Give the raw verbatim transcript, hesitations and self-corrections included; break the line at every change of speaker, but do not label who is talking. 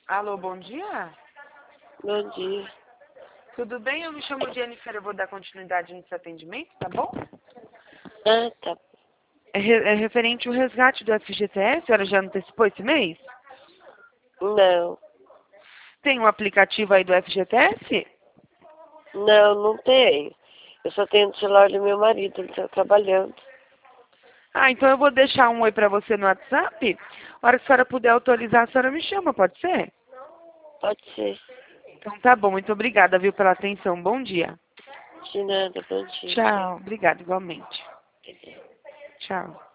Alô, bom dia?
Bom dia.
Tudo bem? Eu me chamo Jennifer, eu vou dar continuidade nesse atendimento, tá bom?
Ah, tá.
É, re- é referente ao resgate do F G T S, a senhora já antecipou esse mês?
Não.
Tem um aplicativo aí do F G T S?
Não, não tenho. Eu só tenho o celular do meu marido, ele está trabalhando.
Ah, então eu vou deixar um oi pra você no WhatsApp. A hora que a senhora puder autorizar, a senhora me chama, pode ser?
Pode ser.
Então tá bom, muito obrigada, viu, pela atenção. Bom dia.
De nada, bom dia.
Tchau. Obrigada, igualmente. Tchau.